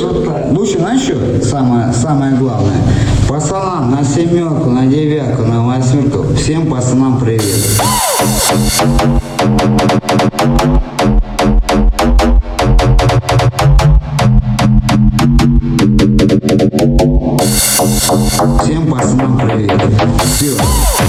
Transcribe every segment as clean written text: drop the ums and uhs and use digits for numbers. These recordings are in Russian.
Лучше, знаешь что? Самое главное. Пацанам на семерку, на девятку, на восьмерку. Всем пацанам привет. Всем пацанам привет. Все.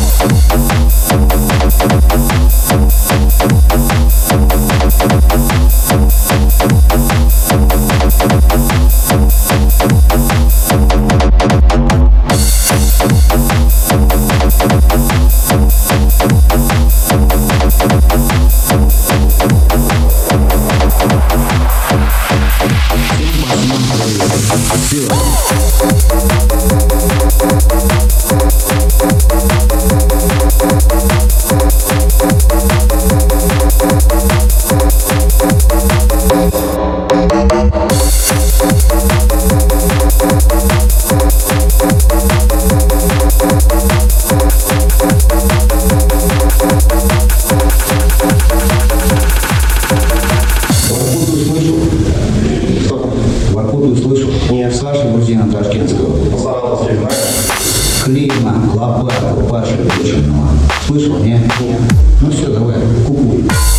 Слышал? Нет. Саша Грузина Ташкентского. Клима, Лопату, Паша Печеного. Слышал? Нет? Нет. Ну все, давай, кукуй.